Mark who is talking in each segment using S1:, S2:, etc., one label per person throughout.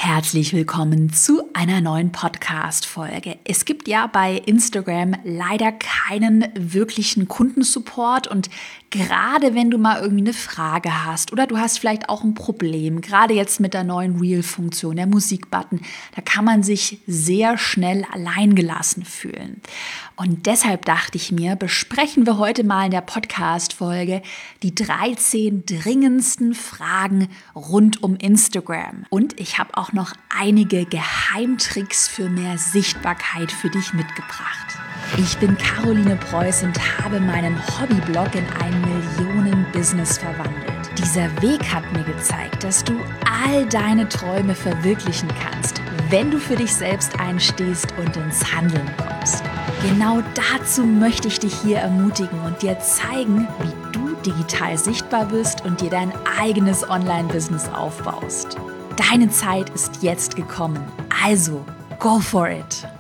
S1: Herzlich willkommen zu einer neuen Podcast-Folge. Es gibt ja bei Instagram leider keinen wirklichen Kundensupport und gerade wenn du mal irgendwie eine Frage hast oder du hast vielleicht auch ein Problem, gerade jetzt mit der neuen Reel-Funktion, der Musikbutton, da kann man sich sehr schnell alleingelassen fühlen. Und deshalb dachte ich mir, besprechen wir heute mal in der Podcast-Folge die 13 dringendsten Fragen rund um Instagram. Und ich habe auch noch einige Geheimtricks für mehr Sichtbarkeit für dich mitgebracht. Ich bin Caroline Preuß und habe meinen Hobbyblog in ein Millionen-Business verwandelt. Dieser Weg hat mir gezeigt, dass du all deine Träume verwirklichen kannst, wenn du für dich selbst einstehst und ins Handeln kommst. Genau dazu möchte ich dich hier ermutigen und dir zeigen, wie du digital sichtbar bist und dir dein eigenes Online-Business aufbaust. Deine Zeit ist jetzt gekommen, also go for it!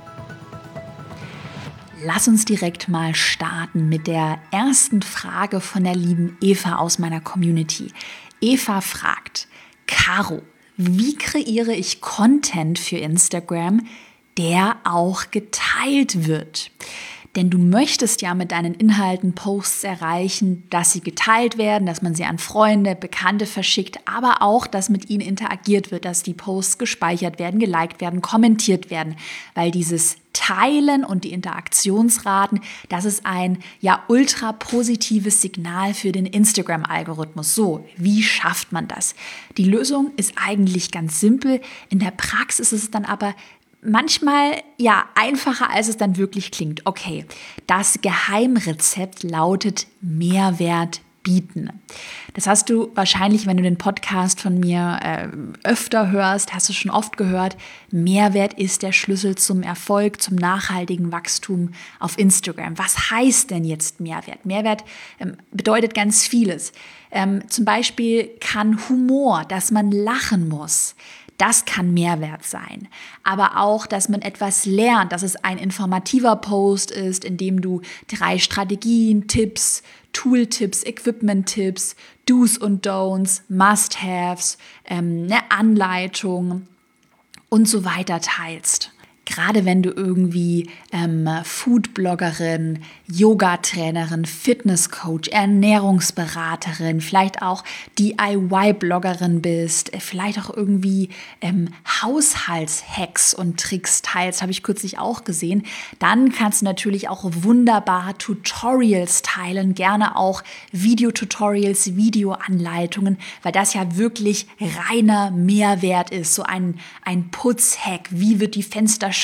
S1: Lass uns direkt mal starten mit der ersten Frage von der lieben Eva aus meiner Community. Eva fragt: Caro, wie kreiere ich Content für Instagram, der auch geteilt wird? Denn du möchtest ja mit deinen Inhalten Posts erreichen, dass sie geteilt werden, dass man sie an Freunde, Bekannte verschickt, aber auch, dass mit ihnen interagiert wird, dass die Posts gespeichert werden, geliked werden, kommentiert werden, weil dieses Teilen und die Interaktionsraten, das ist ein ultra positives Signal für den Instagram-Algorithmus. So, wie schafft man das? Die Lösung ist eigentlich ganz simpel. In der Praxis ist es dann aber manchmal einfacher, als es dann wirklich klingt. Okay, das Geheimrezept lautet Mehrwert bieten. Das hast du wahrscheinlich, wenn du den Podcast von mir öfter hörst, hast du schon oft gehört. Mehrwert ist der Schlüssel zum Erfolg, zum nachhaltigen Wachstum auf Instagram. Was heißt denn jetzt Mehrwert? Mehrwert bedeutet ganz vieles. Zum Beispiel kann Humor, dass man lachen muss, das kann Mehrwert sein. Aber auch, dass man etwas lernt, dass es ein informativer Post ist, in dem du 3 Strategien, Tipps, Tooltips, Equipment-Tipps, Do's und Don'ts, Must-Haves, eine Anleitung und so weiter teilst. Gerade wenn du irgendwie Foodbloggerin, Yoga-Trainerin, Fitnesscoach, Ernährungsberaterin, vielleicht auch DIY-Bloggerin bist, vielleicht auch irgendwie Haushaltshacks und Tricks teilst, habe ich kürzlich auch gesehen, dann kannst du natürlich auch wunderbar Tutorials teilen, gerne auch Videotutorials, Videoanleitungen, weil das ja wirklich reiner Mehrwert ist, so ein Putzhack, wie wird die Fensterscheibe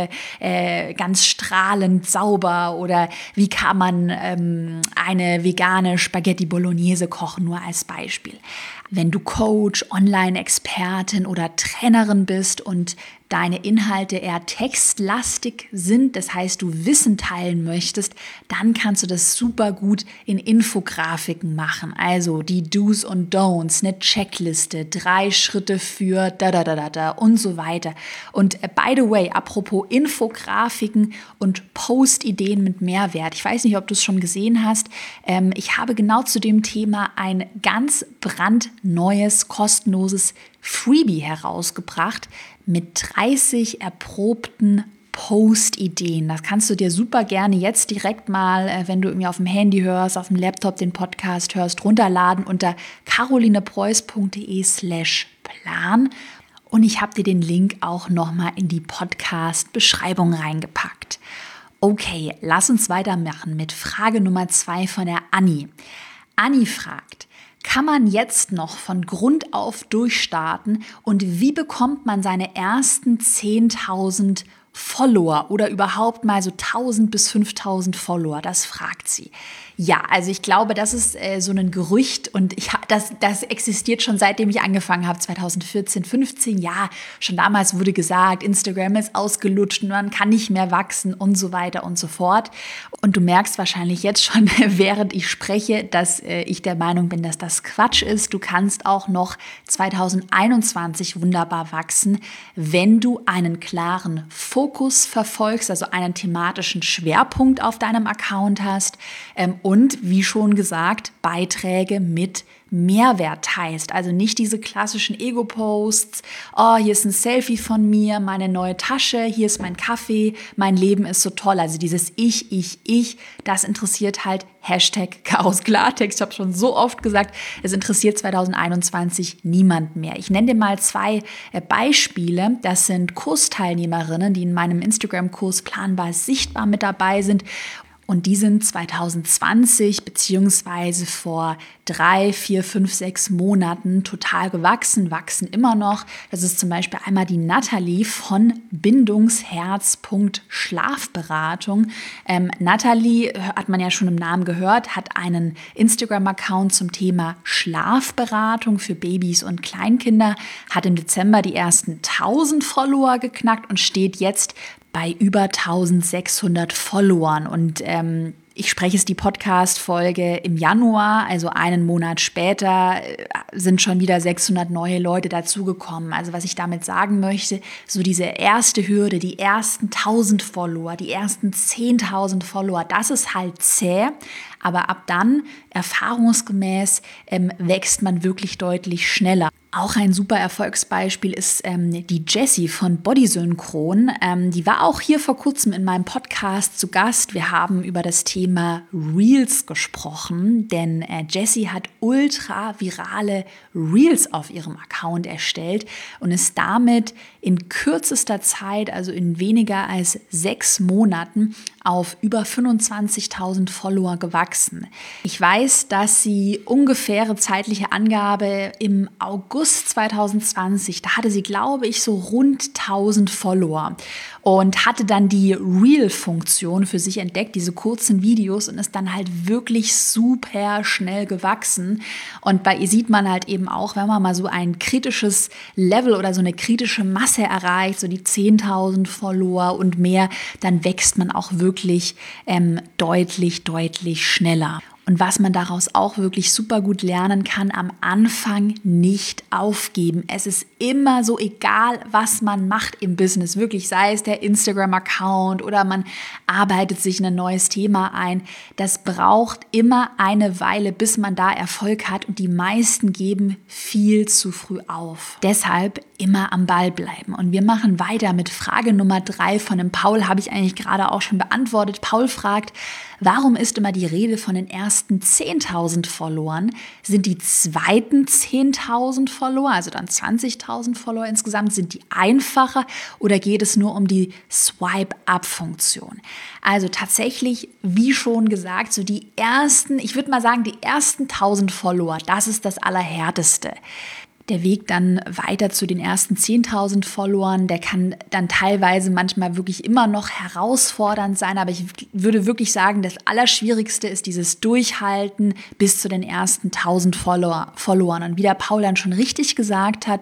S1: ganz strahlend sauber oder wie kann man eine vegane Spaghetti Bolognese kochen, nur als Beispiel. Wenn du Coach, Online-Expertin oder Trainerin bist und deine Inhalte eher textlastig sind, das heißt, du Wissen teilen möchtest, dann kannst du das super gut in Infografiken machen. Also die Do's und Don'ts, eine Checkliste, 3 Schritte für und so weiter. Und by the way, apropos Infografiken und Postideen mit Mehrwert. Ich weiß nicht, ob du es schon gesehen hast. Ich habe genau zu dem Thema ein ganz brandneues, kostenloses Freebie herausgebracht mit 30 erprobten Post-Ideen. Das kannst du dir super gerne jetzt direkt mal, wenn du irgendwie auf dem Handy hörst, auf dem Laptop den Podcast hörst, runterladen unter carolinepreuß.de/plan. Und ich habe dir den Link auch nochmal in die Podcast-Beschreibung reingepackt. Okay, lass uns weitermachen mit Frage Nummer 2 von der Anni. Anni fragt: Kann man jetzt noch von Grund auf durchstarten und wie bekommt man seine ersten 10.000 Follower oder überhaupt mal so 1.000 bis 5.000 Follower? Das fragt sie. Ja, also ich glaube, das ist so ein Gerücht und das existiert schon seitdem ich angefangen habe, 2014, 15. Ja, schon damals wurde gesagt, Instagram ist ausgelutscht und man kann nicht mehr wachsen und so weiter und so fort. Und du merkst wahrscheinlich jetzt schon, während ich spreche, dass ich der Meinung bin, dass das Quatsch ist. Du kannst auch noch 2021 wunderbar wachsen, wenn du einen klaren Fokus verfolgst, also einen thematischen Schwerpunkt auf deinem Account hast und wie schon gesagt, Beiträge mit Mehrwert teilst. Also nicht diese klassischen Ego-Posts, oh, hier ist ein Selfie von mir, meine neue Tasche, hier ist mein Kaffee, mein Leben ist so toll. Also dieses Ich, das interessiert halt #Chaos Klartext. Ich habe schon so oft gesagt, es interessiert 2021 niemand mehr. Ich nenne dir mal 2 Beispiele. Das sind Kursteilnehmerinnen, die in meinem Instagram-Kurs Planbar Sichtbar mit dabei sind. Und die sind 2020 beziehungsweise vor 3, 4, 5, 6 Monaten total gewachsen, wachsen immer noch. Das ist zum Beispiel einmal die Nathalie von Bindungsherz.schlafberatung. Nathalie, hat man ja schon im Namen gehört, hat einen Instagram-Account zum Thema Schlafberatung für Babys und Kleinkinder, hat im Dezember die ersten 1000 Follower geknackt und steht jetzt bei über 1600 Followern. Und ich spreche es die Podcast-Folge im Januar, also einen Monat später sind schon wieder 600 neue Leute dazugekommen. Also was ich damit sagen möchte, so diese erste Hürde, die ersten 1000 Follower, die ersten 10.000 Follower, das ist halt zäh. Aber ab dann, erfahrungsgemäß, wächst man wirklich deutlich schneller. Auch ein super Erfolgsbeispiel ist die Jessie von Bodysynchron. Die war auch hier vor kurzem in meinem Podcast zu Gast. Wir haben über das Thema Reels gesprochen, denn Jessie hat ultra virale Reels auf ihrem Account erstellt und ist damit in kürzester Zeit, also in weniger als 6 Monaten, auf über 25.000 Follower gewachsen. Ich weiß, dass sie ungefähre zeitliche Angabe im August 2020, da hatte sie, glaube ich, so rund 1000 Follower und hatte dann die Reel-Funktion für sich entdeckt, diese kurzen Videos, und ist dann halt wirklich super schnell gewachsen. Und bei ihr sieht man halt eben auch, wenn man mal so ein kritisches Level oder so eine kritische Masse erreicht, so die 10.000 Follower und mehr, dann wächst man auch wirklich deutlich schneller. Und was man daraus auch wirklich super gut lernen kann, am Anfang nicht aufgeben. Es ist immer so egal, was man macht im Business, wirklich, sei es der Instagram-Account oder man arbeitet sich in ein neues Thema ein. Das braucht immer eine Weile, bis man da Erfolg hat, und die meisten geben viel zu früh auf. Deshalb immer am Ball bleiben. Und wir machen weiter mit Frage Nummer 3 von dem Paul, habe ich eigentlich gerade auch schon beantwortet. Paul fragt, warum ist immer die Rede von den ersten 10.000 Followern? Sind die zweiten 10.000 Follower, also dann 20.000 Follower insgesamt, sind die einfacher oder geht es nur um die Swipe-Up-Funktion? Also tatsächlich, wie schon gesagt, so die ersten, ich würde mal sagen, die ersten 1.000 Follower, das ist das Allerhärteste. Der Weg dann weiter zu den ersten 10.000 Followern, der kann dann teilweise manchmal wirklich immer noch herausfordernd sein. Aber ich würde wirklich sagen, das Allerschwierigste ist dieses Durchhalten bis zu den ersten 1.000 Followern. Und wie der Paul dann schon richtig gesagt hat,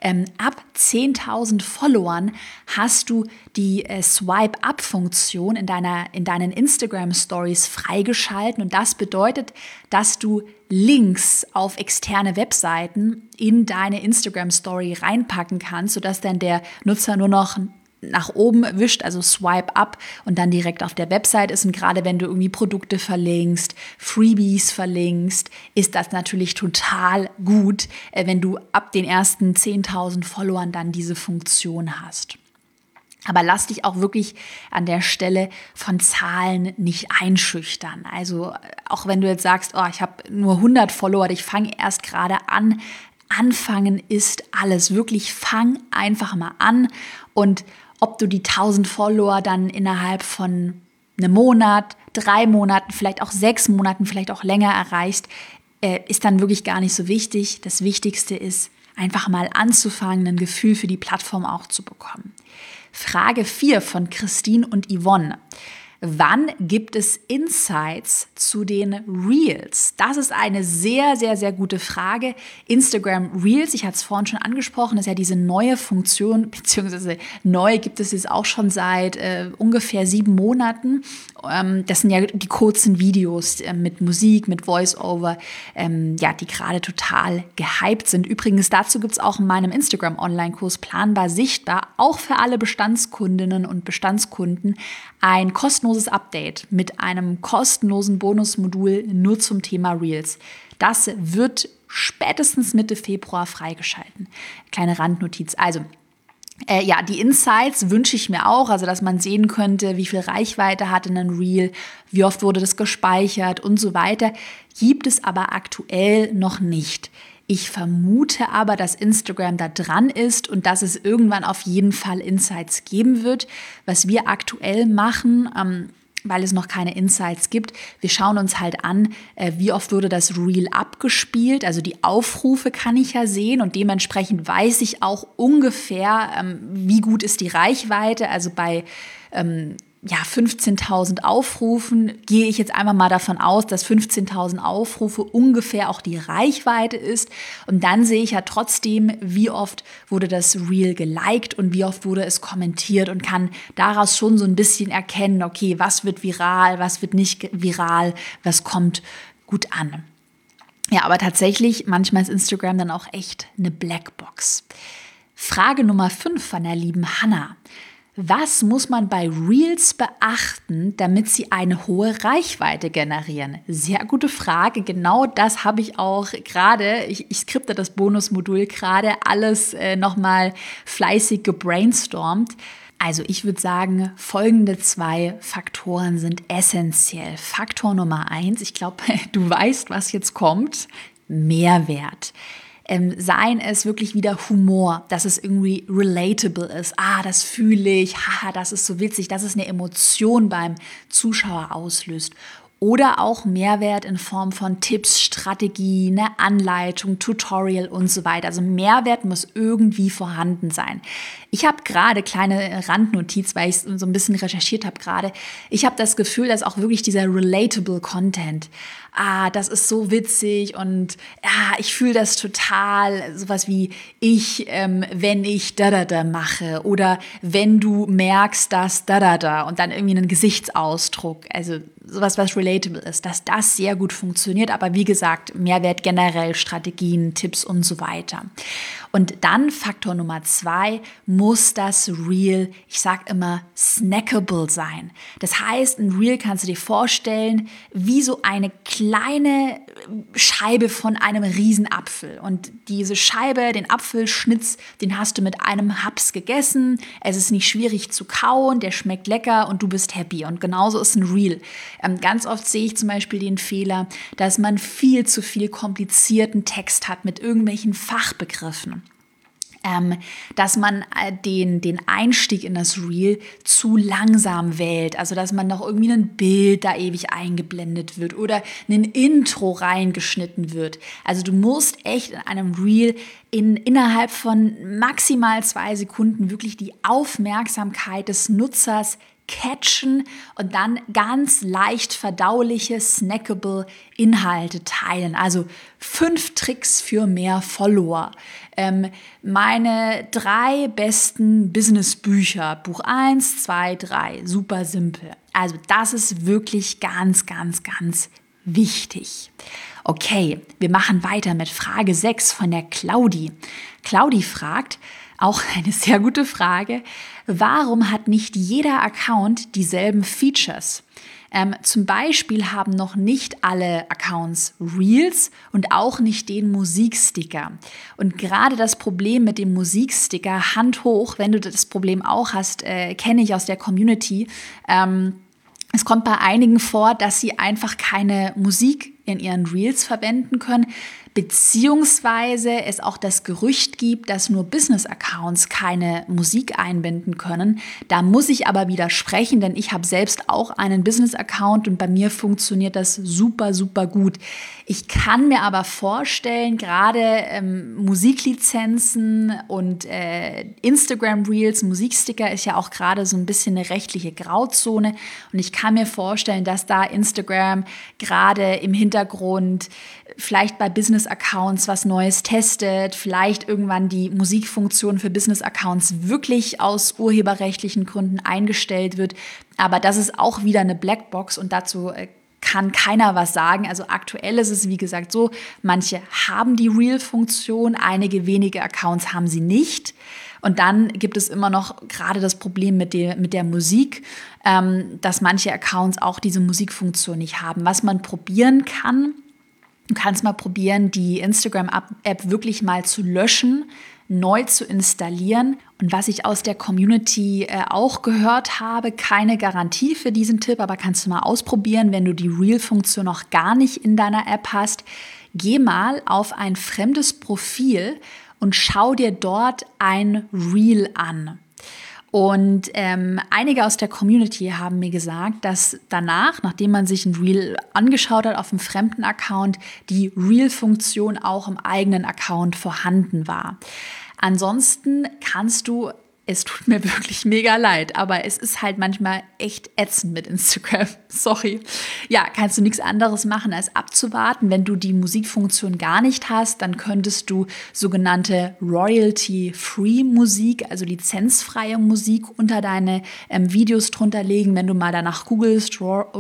S1: ab 10.000 Followern hast du die Swipe-Up-Funktion in deinen Instagram-Stories freigeschalten. Und das bedeutet, dass du Links auf externe Webseiten in deine Instagram-Story reinpacken kannst, sodass dann der Nutzer nur noch nach oben wischt, also Swipe Up, und dann direkt auf der Website ist. Und gerade wenn du irgendwie Produkte verlinkst, Freebies verlinkst, ist das natürlich total gut, wenn du ab den ersten 10.000 Followern dann diese Funktion hast. Aber lass dich auch wirklich an der Stelle von Zahlen nicht einschüchtern. Also auch wenn du jetzt sagst, oh, ich habe nur 100 Follower, ich fange erst gerade an. Anfangen ist alles. Wirklich, fang einfach mal an. Und ob du die 1000 Follower dann innerhalb von einem Monat, 3 Monaten, vielleicht auch 6 Monaten, vielleicht auch länger erreichst, ist dann wirklich gar nicht so wichtig. Das Wichtigste ist, einfach mal anzufangen, ein Gefühl für die Plattform auch zu bekommen. Frage 4 von Christine und Yvonne. Wann gibt es Insights zu den Reels? Das ist eine sehr gute Frage. Instagram Reels, ich hatte es vorhin schon angesprochen, ist ja diese neue Funktion, beziehungsweise neu gibt es jetzt auch schon seit ungefähr 7 Monaten. Das sind ja die kurzen Videos mit Musik, mit Voice-Over, die gerade total gehypt sind. Übrigens, dazu gibt es auch in meinem Instagram-Online-Kurs Planbar Sichtbar, auch für alle Bestandskundinnen und Bestandskunden, ein kostenloses Update mit einem kostenlosen Bonusmodul nur zum Thema Reels. Das wird spätestens Mitte Februar freigeschalten. Kleine Randnotiz. Also, die Insights wünsche ich mir auch, also dass man sehen könnte, wie viel Reichweite hat in einem Reel, wie oft wurde das gespeichert und so weiter. Gibt es aber aktuell noch nicht. Ich vermute aber, dass Instagram da dran ist und dass es irgendwann auf jeden Fall Insights geben wird. Was wir aktuell machen, weil es noch keine Insights gibt. Wir schauen uns halt an, wie oft wurde das Reel abgespielt. Also die Aufrufe kann ich ja sehen und dementsprechend weiß ich auch ungefähr, wie gut ist die Reichweite. Also bei 15.000 Aufrufen gehe ich jetzt einfach mal davon aus, dass 15.000 Aufrufe ungefähr auch die Reichweite ist. Und dann sehe ich ja trotzdem, wie oft wurde das Reel geliked und wie oft wurde es kommentiert und kann daraus schon so ein bisschen erkennen, okay, was wird viral, was wird nicht viral, was kommt gut an. Ja, aber tatsächlich, manchmal ist Instagram dann auch echt eine Blackbox. Frage Nummer 5 von der lieben Hannah. Was muss man bei Reels beachten, damit sie eine hohe Reichweite generieren? Sehr gute Frage. Genau das habe ich auch gerade, ich skripte das Bonusmodul gerade, alles nochmal fleißig gebrainstormt. Also ich würde sagen, folgende 2 Faktoren sind essentiell. Faktor Nummer 1, ich glaube, du weißt, was jetzt kommt, Mehrwert. Seien es wirklich wieder Humor, dass es irgendwie relatable ist. Das fühle ich, haha, das ist so witzig, dass es eine Emotion beim Zuschauer auslöst. Oder auch Mehrwert in Form von Tipps, Strategie, eine Anleitung, Tutorial und so weiter. Also Mehrwert muss irgendwie vorhanden sein. Ich habe gerade, kleine Randnotiz, weil ich so ein bisschen recherchiert habe gerade, ich habe das Gefühl, dass auch wirklich dieser relatable Content, das ist so witzig und ich fühle das total, sowas wie ich, wenn ich da mache oder wenn du merkst, dass da und dann irgendwie einen Gesichtsausdruck, also sowas, was relatable ist, dass das sehr gut funktioniert, aber wie gesagt, Mehrwert generell, Strategien, Tipps und so weiter. Und dann Faktor Nummer 2, muss das Reel, ich sage immer, snackable sein. Das heißt, ein Reel kannst du dir vorstellen, wie so eine kleine Scheibe von einem Riesenapfel. Und diese Scheibe, den Apfelschnitz, den hast du mit einem Haps gegessen. Es ist nicht schwierig zu kauen, der schmeckt lecker und du bist happy. Und genauso ist ein Reel. Ganz oft sehe ich zum Beispiel den Fehler, dass man viel zu viel komplizierten Text hat mit irgendwelchen Fachbegriffen. Dass man den Einstieg in das Reel zu langsam wählt. Also, dass man noch irgendwie ein Bild da ewig eingeblendet wird oder ein Intro reingeschnitten wird. Also, du musst echt in einem Reel innerhalb von maximal 2 Sekunden wirklich die Aufmerksamkeit des Nutzers catchen und dann ganz leicht verdauliche, snackable Inhalte teilen. Also 5 Tricks für mehr Follower. Meine 3 besten Business-Bücher. Buch 1, 2, 3. Super simpel. Also das ist wirklich ganz, ganz, ganz wichtig. Okay, wir machen weiter mit Frage 6 von der Claudi. Claudi fragt, auch eine sehr gute Frage, warum hat nicht jeder Account dieselben Features? Zum Beispiel haben noch nicht alle Accounts Reels und auch nicht den Musiksticker. Und gerade das Problem mit dem Musiksticker, Hand hoch, wenn du das Problem auch hast, kenne ich aus der Community. Es kommt bei einigen vor, dass sie einfach keine Musik in ihren Reels verwenden können, beziehungsweise es auch das Gerücht gibt, dass nur Business-Accounts keine Musik einbinden können. Da muss ich aber widersprechen, denn ich habe selbst auch einen Business-Account und bei mir funktioniert das super, super gut. Ich kann mir aber vorstellen, gerade Musiklizenzen und Instagram-Reels, Musiksticker ist ja auch gerade so ein bisschen eine rechtliche Grauzone und ich kann mir vorstellen, dass da Instagram gerade im Hintergrund vielleicht bei Business-Accounts was Neues testet, vielleicht irgendwann die Musikfunktion für Business-Accounts wirklich aus urheberrechtlichen Gründen eingestellt wird. Aber das ist auch wieder eine Blackbox und dazu kann keiner was sagen. Also aktuell ist es, wie gesagt, so, manche haben die Reel-Funktion, einige wenige Accounts haben sie nicht. Und dann gibt es immer noch gerade das Problem mit der Musik, dass manche Accounts auch diese Musikfunktion nicht haben. Was man probieren kann, Du kannst mal probieren, die Instagram-App wirklich mal zu löschen, neu zu installieren. Und was ich aus der Community auch gehört habe, keine Garantie für diesen Tipp, aber kannst du mal ausprobieren, wenn du die Reel-Funktion noch gar nicht in deiner App hast. Geh mal auf ein fremdes Profil und schau dir dort ein Reel an. Und einige aus der Community haben mir gesagt, dass danach, nachdem man sich ein Reel angeschaut hat auf einem fremden Account, die Reel-Funktion auch im eigenen Account vorhanden war. Ansonsten kannst du, es tut mir wirklich mega leid, aber es ist halt manchmal echt ätzend mit Instagram. Sorry. Ja, kannst du nichts anderes machen, als abzuwarten. Wenn du die Musikfunktion gar nicht hast, dann könntest du sogenannte Royalty-Free Musik, also lizenzfreie Musik unter deine Videos drunter legen. Wenn du mal danach googelst,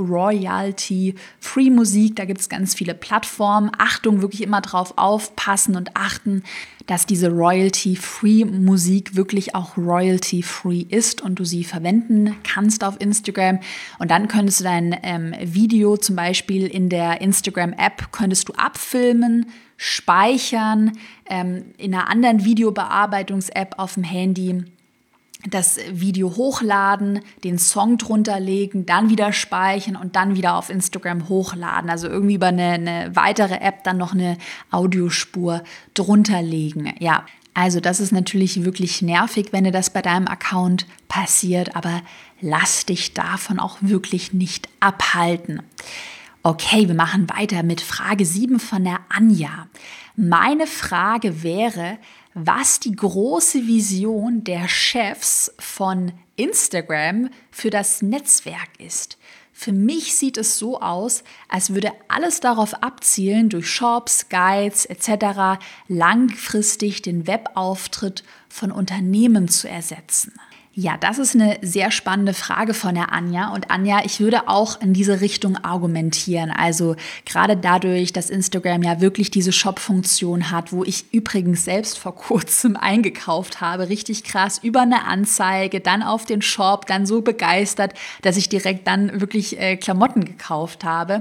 S1: Royalty-Free Musik, da gibt es ganz viele Plattformen. Achtung, wirklich immer drauf aufpassen und achten, dass diese Royalty-Free-Musik wirklich auch royalty-free ist und du sie verwenden kannst auf Instagram. Und dann könntest du dein Video zum Beispiel in der Instagram-App könntest du abfilmen, speichern, in einer anderen Videobearbeitungs-App auf dem Handy das Video hochladen, den Song drunter legen, dann wieder speichern und dann wieder auf Instagram hochladen. Also irgendwie über eine weitere App dann noch eine Audiospur drunter legen. Ja, also das ist natürlich wirklich nervig, wenn dir das bei deinem Account passiert, aber lass dich davon auch wirklich nicht abhalten. Okay, wir machen weiter mit Frage 7 von der Anja. Meine Frage wäre, was die große Vision der Chefs von Instagram für das Netzwerk ist. Für mich sieht es so aus, als würde alles darauf abzielen, durch Shops, Guides etc. langfristig den Webauftritt von Unternehmen zu ersetzen. Ja, das ist eine sehr spannende Frage von der Anja. Und Anja, ich würde auch in diese Richtung argumentieren. Also gerade dadurch, dass Instagram ja wirklich diese Shop-Funktion hat, wo ich übrigens selbst vor kurzem eingekauft habe, richtig krass, über eine Anzeige, dann auf den Shop, dann so begeistert, dass ich direkt dann wirklich Klamotten gekauft habe.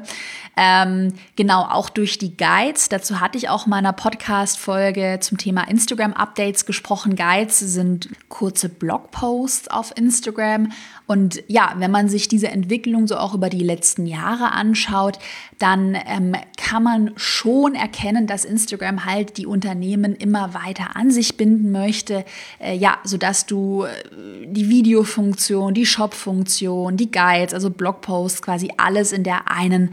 S1: Genau, auch durch die Guides. Dazu hatte ich auch mal in einer Podcast-Folge zum Thema Instagram-Updates gesprochen. Guides sind kurze Blogposts auf Instagram. Und ja, wenn man sich diese Entwicklung so auch über die letzten Jahre anschaut, dann kann man schon erkennen, dass Instagram halt die Unternehmen immer weiter an sich binden möchte, sodass du die Videofunktion, die Shop-Funktion, die Guides, also Blogposts, quasi alles in der einen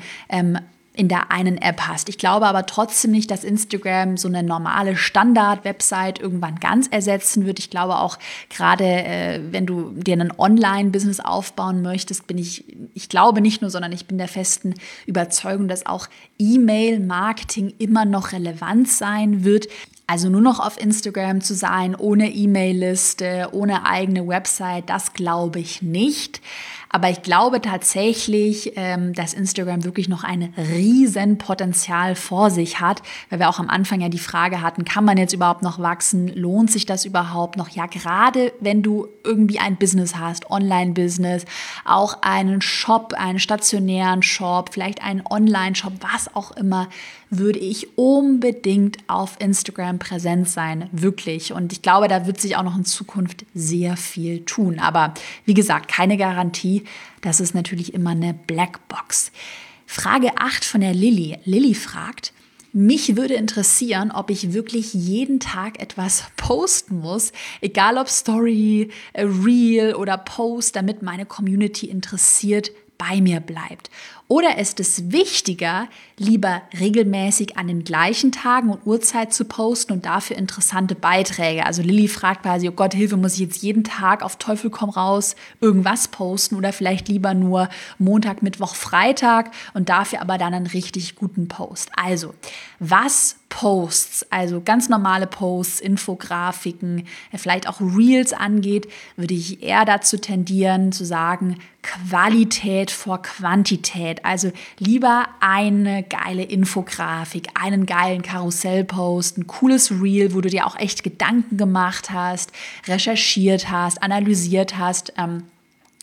S1: App hast. Ich glaube aber trotzdem nicht, dass Instagram so eine normale Standard-Website irgendwann ganz ersetzen wird. Ich glaube auch gerade, wenn du dir ein Online-Business aufbauen möchtest, ich glaube nicht nur, sondern ich bin der festen Überzeugung, dass auch E-Mail-Marketing immer noch relevant sein wird. Also nur noch auf Instagram zu sein, ohne E-Mail-Liste, ohne eigene Website, das glaube ich nicht. Aber ich glaube tatsächlich, dass Instagram wirklich noch ein riesen Potenzial vor sich hat, weil wir auch am Anfang ja die Frage hatten, kann man jetzt überhaupt noch wachsen? Lohnt sich das überhaupt noch? Ja, gerade wenn du irgendwie ein Business hast, Online-Business, auch einen Shop, einen stationären Shop, vielleicht einen Online-Shop, was auch immer, würde ich unbedingt auf Instagram präsent sein, wirklich. Und ich glaube, da wird sich auch noch in Zukunft sehr viel tun. Aber wie gesagt, keine Garantie. Das ist natürlich immer eine Blackbox. Frage 8 von der Lilly. Lilly fragt, mich würde interessieren, ob ich wirklich jeden Tag etwas posten muss, egal ob Story, Reel oder Post, damit meine Community interessiert bei mir bleibt. Oder ist es wichtiger, lieber regelmäßig an den gleichen Tagen und Uhrzeit zu posten und dafür interessante Beiträge? Also Lilly fragt quasi, oh Gott, Hilfe, muss ich jetzt jeden Tag auf Teufel komm raus irgendwas posten oder vielleicht lieber nur Montag, Mittwoch, Freitag und dafür aber dann einen richtig guten Post. Also, was Posts, also ganz normale Posts, Infografiken, vielleicht auch Reels angeht, würde ich eher dazu tendieren zu sagen, Qualität vor Quantität. Also lieber eine geile Infografik, einen geilen Karussellpost, ein cooles Reel, wo du dir auch echt Gedanken gemacht hast, recherchiert hast, analysiert hast,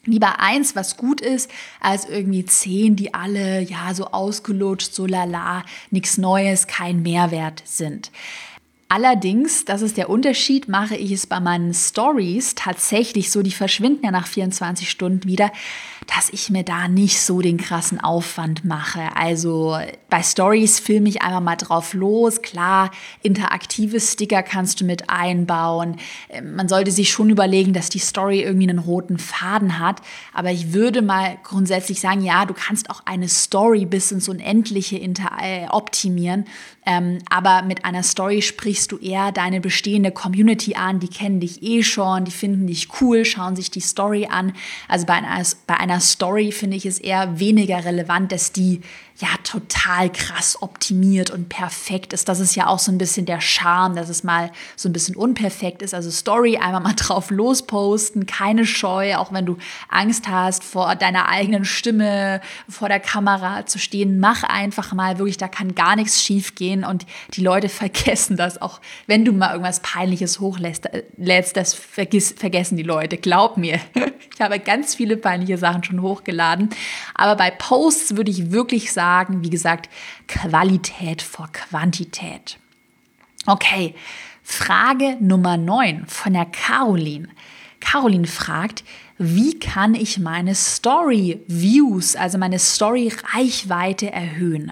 S1: Lieber eins, was gut ist, als irgendwie 10, die alle ja so ausgelutscht, so lala, nichts Neues, kein Mehrwert sind. Allerdings, das ist der Unterschied, mache ich es bei meinen Stories tatsächlich so, die verschwinden ja nach 24 Stunden wieder, dass ich mir da nicht so den krassen Aufwand mache. Also bei Stories filme ich einfach mal drauf los. Klar, interaktive Sticker kannst du mit einbauen. Man sollte sich schon überlegen, dass die Story irgendwie einen roten Faden hat. Aber ich würde mal grundsätzlich sagen, ja, du kannst auch eine Story bis ins Unendliche optimieren. Aber mit einer Story sprichst du eher deine bestehende Community an. Die kennen dich eh schon, die finden dich cool, schauen sich die Story an. Also bei einer Story finde ich es eher weniger relevant, dass die ja total krass optimiert und perfekt ist. Das ist ja auch so ein bisschen der Charme, dass es mal so ein bisschen unperfekt ist. Also Story, einmal mal drauf losposten, keine Scheu, auch wenn du Angst hast, vor deiner eigenen Stimme, vor der Kamera zu stehen. Mach einfach mal, wirklich, da kann gar nichts schief gehen und die Leute vergessen das. Auch wenn du mal irgendwas Peinliches hochlädst, das vergessen die Leute. Glaub mir, ich habe ganz viele peinliche Sachen schon hochgeladen. Aber bei Posts würde ich wirklich sagen, wie gesagt, Qualität vor Quantität. Okay, Frage Nummer 9 von der Caroline. Caroline fragt, wie kann ich meine Story-Views, also meine Story-Reichweite erhöhen?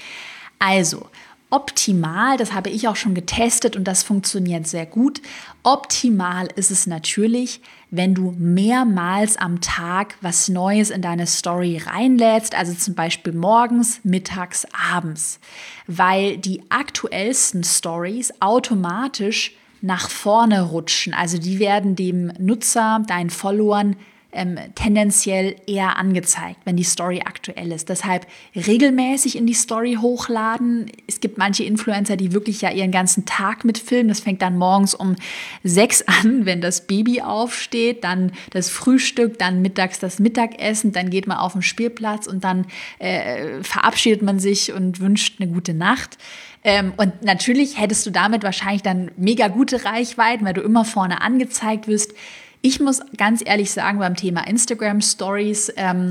S1: Also, optimal, das habe ich auch schon getestet und das funktioniert sehr gut. Optimal ist es natürlich, wenn du mehrmals am Tag was Neues in deine Story reinlädst, also zum Beispiel morgens, mittags, abends, weil die aktuellsten Stories automatisch nach vorne rutschen. Also die werden dem Nutzer, deinen Followern, tendenziell eher angezeigt, wenn die Story aktuell ist. Deshalb regelmäßig in die Story hochladen. Es gibt manche Influencer, die wirklich ja ihren ganzen Tag mitfilmen. Das fängt dann morgens um 6 an, wenn das Baby aufsteht, dann das Frühstück, dann mittags das Mittagessen, dann geht man auf den Spielplatz und dann verabschiedet man sich und wünscht eine gute Nacht. Und natürlich hättest du damit wahrscheinlich dann mega gute Reichweiten, weil du immer vorne angezeigt wirst. Ich muss ganz ehrlich sagen, beim Thema Instagram Stories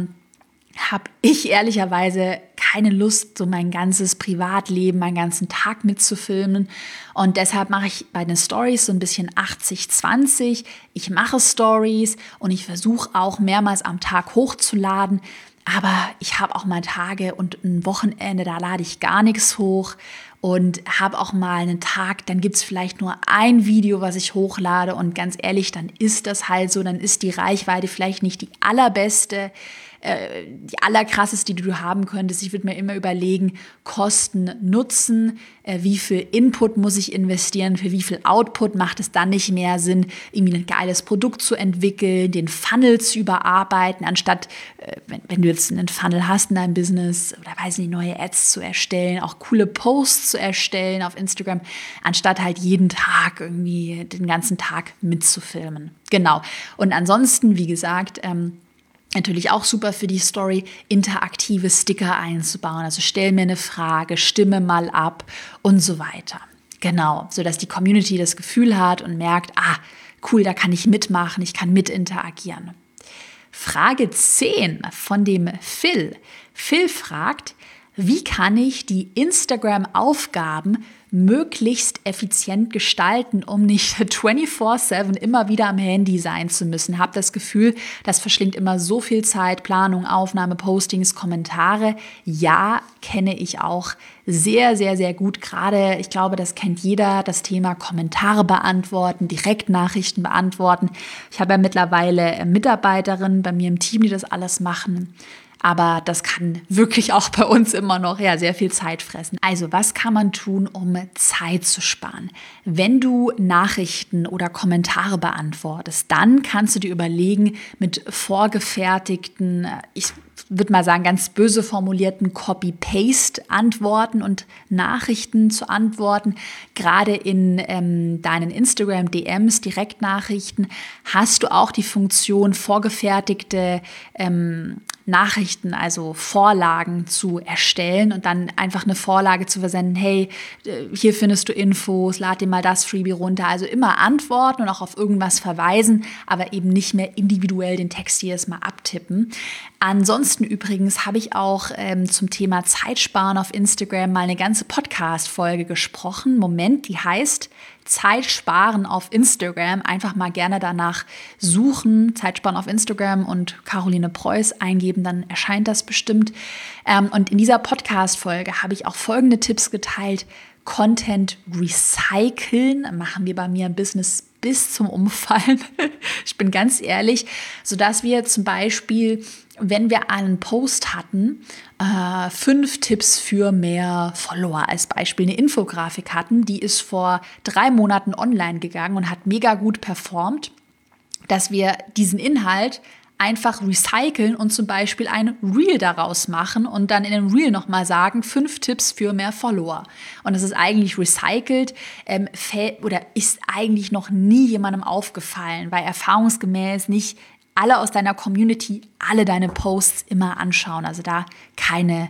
S1: habe ich ehrlicherweise keine Lust, so mein ganzes Privatleben, meinen ganzen Tag mitzufilmen. Und deshalb mache ich bei den Stories so ein bisschen 80-20. Ich mache Stories und ich versuche auch mehrmals am Tag hochzuladen. Aber ich habe auch mal Tage und ein Wochenende, da lade ich gar nichts hoch. Und habe auch mal einen Tag, dann gibt es vielleicht nur ein Video, was ich hochlade. Und ganz ehrlich, dann ist das halt so, dann ist die Reichweite vielleicht nicht die allerbeste, die allerkrasseste, die du haben könntest. Ich würde mir immer überlegen, Kosten, Nutzen, wie viel Input muss ich investieren, für wie viel Output macht es dann nicht mehr Sinn, irgendwie ein geiles Produkt zu entwickeln, den Funnel zu überarbeiten, anstatt, wenn du jetzt einen Funnel hast in deinem Business oder weiß nicht, neue Ads zu erstellen, auch coole Posts zu erstellen auf Instagram, anstatt halt jeden Tag irgendwie den ganzen Tag mitzufilmen. Genau. Und ansonsten, wie gesagt, natürlich auch super für die Story, interaktive Sticker einzubauen. Also stell mir eine Frage, stimme mal ab und so weiter. Genau, sodass die Community das Gefühl hat und merkt, cool, da kann ich mitmachen, ich kann mit interagieren. Frage 10 von dem Phil. Phil fragt, wie kann ich die Instagram-Aufgaben möglichst effizient gestalten, um nicht 24/7 immer wieder am Handy sein zu müssen. Habe das Gefühl, das verschlingt immer so viel Zeit, Planung, Aufnahme, Postings, Kommentare. Ja, kenne ich auch sehr, sehr, sehr gut. Gerade, ich glaube, das kennt jeder, das Thema Kommentare beantworten, Direktnachrichten beantworten. Ich habe ja mittlerweile Mitarbeiterinnen bei mir im Team, die das alles machen. Aber das kann wirklich auch bei uns immer noch sehr viel Zeit fressen. Also was kann man tun, um Zeit zu sparen? Wenn du Nachrichten oder Kommentare beantwortest, dann kannst du dir überlegen, mit vorgefertigten, ich würde mal sagen, ganz böse formulierten Copy-Paste-Antworten und Nachrichten zu antworten. Gerade in deinen Instagram-DMs, Direktnachrichten, hast du auch die Funktion, vorgefertigte Nachrichten, also Vorlagen zu erstellen und dann einfach eine Vorlage zu versenden, hey, hier findest du Infos, lad dir mal das Freebie runter. Also immer antworten und auch auf irgendwas verweisen, aber eben nicht mehr individuell den Text jedes Mal abtippen. Ansonsten übrigens habe ich auch zum Thema Zeitsparen auf Instagram mal eine ganze Podcast-Folge gesprochen. Moment, die heißt Zeitsparen auf Instagram. Einfach mal gerne danach suchen, Zeitsparen auf Instagram und Caroline Preuß eingeben, dann erscheint das bestimmt. Und in dieser Podcast-Folge habe ich auch folgende Tipps geteilt. Content recyceln machen wir bei mir im Business bis zum Umfallen. Ich bin ganz ehrlich, sodass wir zum Beispiel, wenn wir einen Post hatten, 5 Tipps für mehr Follower als Beispiel, eine Infografik hatten, die ist vor 3 Monaten online gegangen und hat mega gut performt, dass wir diesen Inhalt einfach recyceln und zum Beispiel ein Reel daraus machen und dann in dem Reel nochmal sagen, 5 Tipps für mehr Follower. Und das ist eigentlich recycelt, oder ist eigentlich noch nie jemandem aufgefallen, weil erfahrungsgemäß nicht alle aus deiner Community alle deine Posts immer anschauen. Also da keine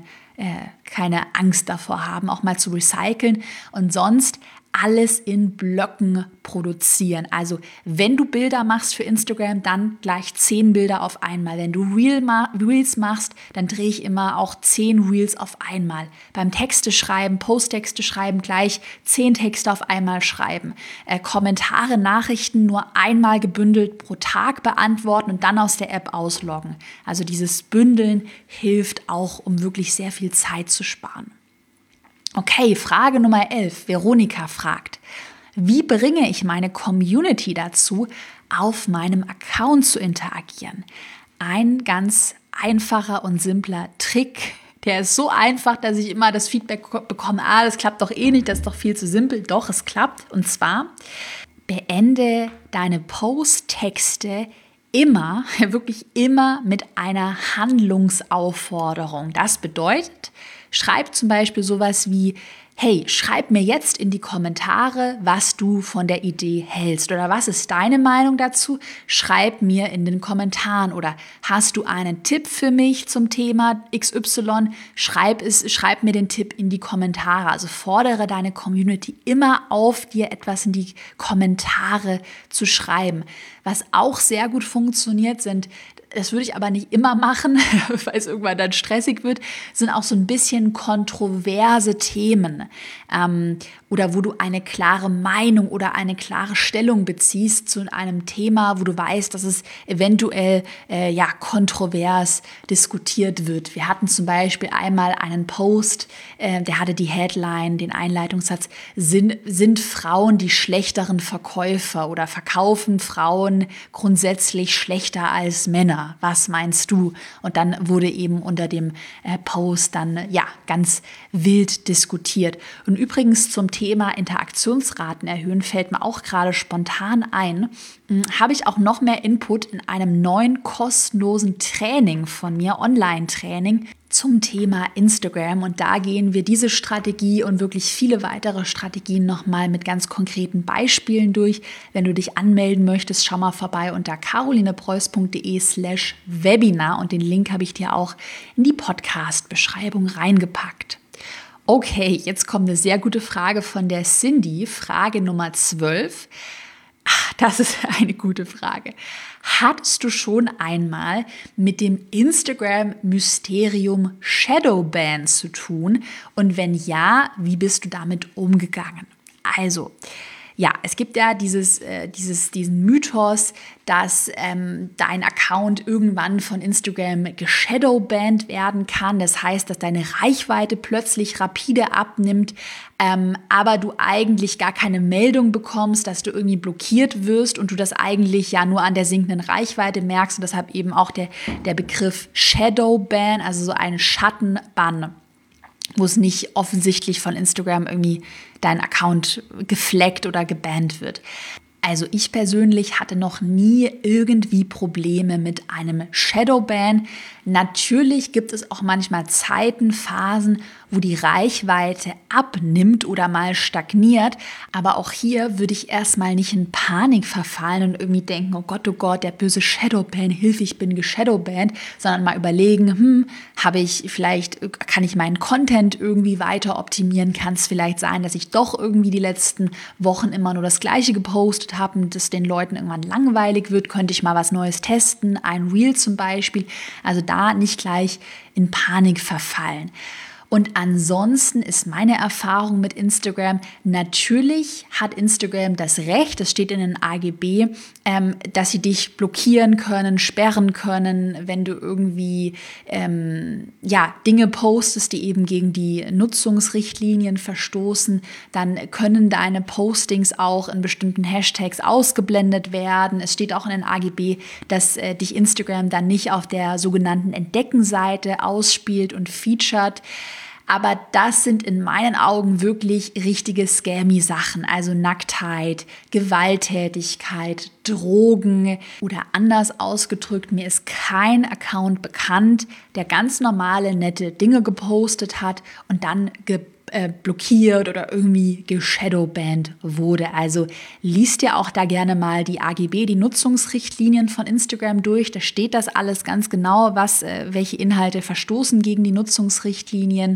S1: Angst davor haben, auch mal zu recyceln. Und sonst alles in Blöcken produzieren. Also wenn du Bilder machst für Instagram, dann gleich 10 Bilder auf einmal. Wenn du Reels machst, dann drehe ich immer auch 10 Reels auf einmal. Beim Texte schreiben, Posttexte schreiben, gleich 10 Texte auf einmal schreiben. Kommentare, Nachrichten nur einmal gebündelt pro Tag beantworten und dann aus der App ausloggen. Also dieses Bündeln hilft auch, um wirklich sehr viel Zeit zu sparen. Okay, Frage Nummer 11. Veronika fragt, wie bringe ich meine Community dazu, auf meinem Account zu interagieren? Ein ganz einfacher und simpler Trick, der ist so einfach, dass ich immer das Feedback bekomme, das klappt doch eh nicht, das ist doch viel zu simpel. Doch, es klappt. Und zwar, beende deine Posttexte immer, wirklich immer mit einer Handlungsaufforderung. Das bedeutet, schreib zum Beispiel sowas wie, hey, schreib mir jetzt in die Kommentare, was du von der Idee hältst oder was ist deine Meinung dazu? Schreib mir in den Kommentaren oder hast du einen Tipp für mich zum Thema XY? Schreib mir den Tipp in die Kommentare. Also fordere deine Community immer auf, dir etwas in die Kommentare zu schreiben. Was auch sehr gut funktioniert sind, das würde ich aber nicht immer machen, weil es irgendwann dann stressig wird, sind auch so ein bisschen kontroverse Themen oder wo du eine klare Meinung oder eine klare Stellung beziehst zu einem Thema, wo du weißt, dass es eventuell kontrovers diskutiert wird. Wir hatten zum Beispiel einmal einen Post, der hatte die Headline, den Einleitungssatz, sind Frauen die schlechteren Verkäufer oder verkaufen Frauen grundsätzlich schlechter als Männer? Was meinst du? Und dann wurde eben unter dem Post dann ganz wild diskutiert. Und übrigens zum Thema Interaktionsraten erhöhen fällt mir auch gerade spontan ein, habe ich auch noch mehr Input in einem neuen kostenlosen Training von mir, Online-Training zum Thema Instagram. Und da gehen wir diese Strategie und wirklich viele weitere Strategien nochmal mit ganz konkreten Beispielen durch. Wenn du dich anmelden möchtest, schau mal vorbei unter carolinepreuß.de/Webinar und den Link habe ich dir auch in die Podcast-Beschreibung reingepackt. Okay, jetzt kommt eine sehr gute Frage von der Cindy, Frage Nummer 12. Das ist eine gute Frage. Hattest du schon einmal mit dem Instagram-Mysterium Shadowban zu tun? Und wenn ja, wie bist du damit umgegangen? Also, ja, es gibt ja diesen Mythos, dass dein Account irgendwann von Instagram geshadowbanned werden kann. Das heißt, dass deine Reichweite plötzlich rapide abnimmt, aber du eigentlich gar keine Meldung bekommst, dass du irgendwie blockiert wirst und du das eigentlich ja nur an der sinkenden Reichweite merkst. Und deshalb eben auch der Begriff Shadowban, also so ein Schattenbann, wo es nicht offensichtlich von Instagram irgendwie dein Account geflaggt oder gebannt wird. Also ich persönlich hatte noch nie irgendwie Probleme mit einem Shadowban. Natürlich gibt es auch manchmal Zeiten, Phasen, wo die Reichweite abnimmt oder mal stagniert. Aber auch hier würde ich erstmal nicht in Panik verfallen und irgendwie denken, oh Gott, der böse Shadowban, Hilfe, ich bin geshadowbanned, sondern mal überlegen, kann ich meinen Content irgendwie weiter optimieren? Kann es vielleicht sein, dass ich doch irgendwie die letzten Wochen immer nur das Gleiche gepostet habe und das den Leuten irgendwann langweilig wird? Könnte ich mal was Neues testen? Ein Reel zum Beispiel. Also da nicht gleich in Panik verfallen. Und ansonsten ist meine Erfahrung mit Instagram, natürlich hat Instagram das Recht, das steht in den AGB, dass sie dich blockieren können, sperren können, wenn du irgendwie Dinge postest, die eben gegen die Nutzungsrichtlinien verstoßen, dann können deine Postings auch in bestimmten Hashtags ausgeblendet werden. Es steht auch in den AGB, dass dich Instagram dann nicht auf der sogenannten Entdecken-Seite ausspielt und featured. Aber das sind in meinen Augen wirklich richtige Scammy-Sachen, also Nacktheit, Gewalttätigkeit, Drogen oder anders ausgedrückt, mir ist kein Account bekannt, der ganz normale, nette Dinge gepostet hat und dann blockiert oder irgendwie geshadowbanned wurde. Also liest dir auch da gerne mal die AGB, die Nutzungsrichtlinien von Instagram durch. Da steht das alles ganz genau, welche Inhalte verstoßen gegen die Nutzungsrichtlinien.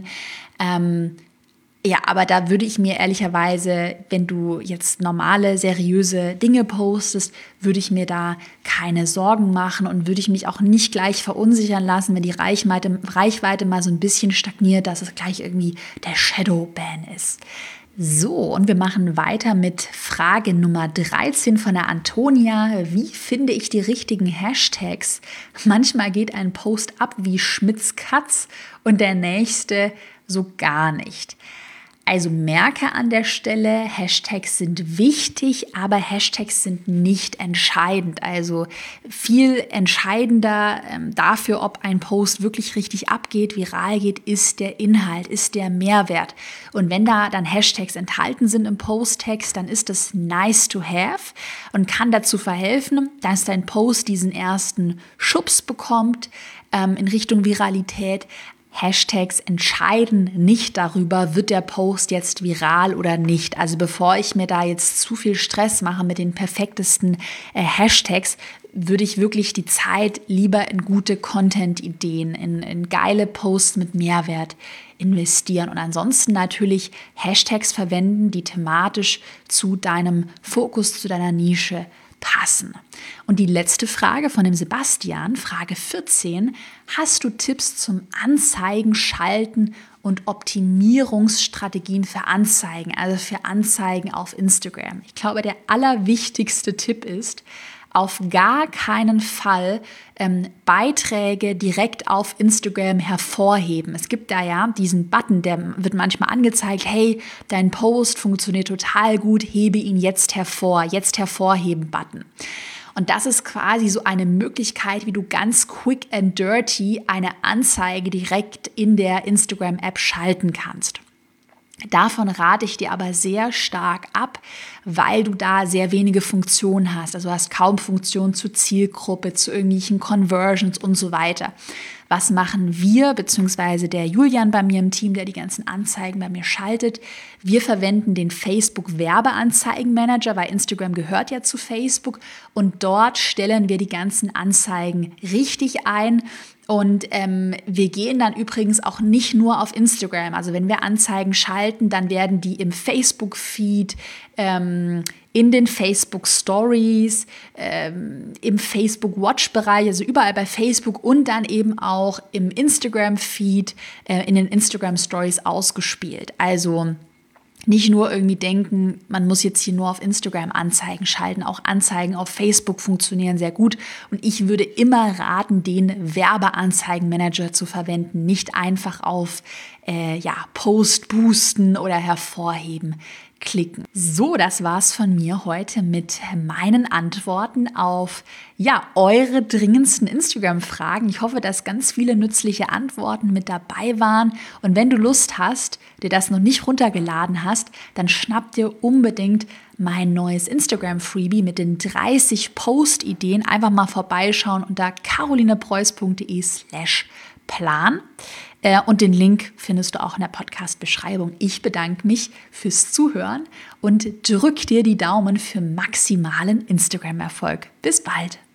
S1: Aber da würde ich mir ehrlicherweise, wenn du jetzt normale, seriöse Dinge postest, würde ich mir da keine Sorgen machen und würde ich mich auch nicht gleich verunsichern lassen, wenn die Reichweite mal so ein bisschen stagniert, dass es gleich irgendwie der Shadowban ist. So, und wir machen weiter mit Frage Nummer 13 von der Antonia. Wie finde ich die richtigen Hashtags? Manchmal geht ein Post ab wie Schmitz Katz und der nächste so gar nicht. Also merke an der Stelle, Hashtags sind wichtig, aber Hashtags sind nicht entscheidend. Also viel entscheidender dafür, ob ein Post wirklich richtig abgeht, viral geht, ist der Inhalt, ist der Mehrwert. Und wenn da dann Hashtags enthalten sind im Posttext, dann ist das nice to have und kann dazu verhelfen, dass dein Post diesen ersten Schubs bekommt in Richtung Viralität. Hashtags entscheiden nicht darüber, wird der Post jetzt viral oder nicht. Also bevor ich mir da jetzt zu viel Stress mache mit den perfektesten Hashtags, würde ich wirklich die Zeit lieber in gute Content-Ideen, in geile Posts mit Mehrwert investieren. Und ansonsten natürlich Hashtags verwenden, die thematisch zu deinem Fokus, zu deiner Nische passen. Und die letzte Frage von dem Sebastian, Frage 14. Hast du Tipps zum Anzeigen, Schalten und Optimierungsstrategien für Anzeigen, also für Anzeigen auf Instagram? Ich glaube, der allerwichtigste Tipp ist, auf gar keinen Fall Beiträge direkt auf Instagram hervorheben. Es gibt da ja diesen Button, der wird manchmal angezeigt, hey, dein Post funktioniert total gut, hebe ihn jetzt hervor, jetzt hervorheben Button. Und das ist quasi so eine Möglichkeit, wie du ganz quick and dirty eine Anzeige direkt in der Instagram-App schalten kannst. Davon rate ich dir aber sehr stark ab, weil du da sehr wenige Funktionen hast. Also du hast kaum Funktionen zur Zielgruppe, zu irgendwelchen Conversions und so weiter. Was machen wir, beziehungsweise der Julian bei mir im Team, der die ganzen Anzeigen bei mir schaltet? Wir verwenden den Facebook-Werbeanzeigenmanager, weil Instagram gehört ja zu Facebook. Und dort stellen wir die ganzen Anzeigen richtig ein. Und wir gehen dann übrigens auch nicht nur auf Instagram. Also wenn wir Anzeigen schalten, dann werden die im Facebook-Feed, in den Facebook-Stories, im Facebook-Watch-Bereich, also überall bei Facebook und dann eben auch im Instagram-Feed, in den Instagram-Stories ausgespielt. Also nicht nur irgendwie denken, man muss jetzt hier nur auf Instagram Anzeigen schalten. Auch Anzeigen auf Facebook funktionieren sehr gut. Und ich würde immer raten, den Werbeanzeigenmanager zu verwenden. Nicht einfach auf Post boosten oder hervorheben klicken. So, das war's von mir heute mit meinen Antworten auf eure dringendsten Instagram-Fragen. Ich hoffe, dass ganz viele nützliche Antworten mit dabei waren. Und wenn du Lust hast, dir das noch nicht runtergeladen hast, dann schnapp dir unbedingt mein neues Instagram-Freebie mit den 30 Post-Ideen. Einfach mal vorbeischauen unter carolinepreuß.de/plan. Und den Link findest du auch in der Podcast-Beschreibung. Ich bedanke mich fürs Zuhören und drück dir die Daumen für maximalen Instagram-Erfolg. Bis bald!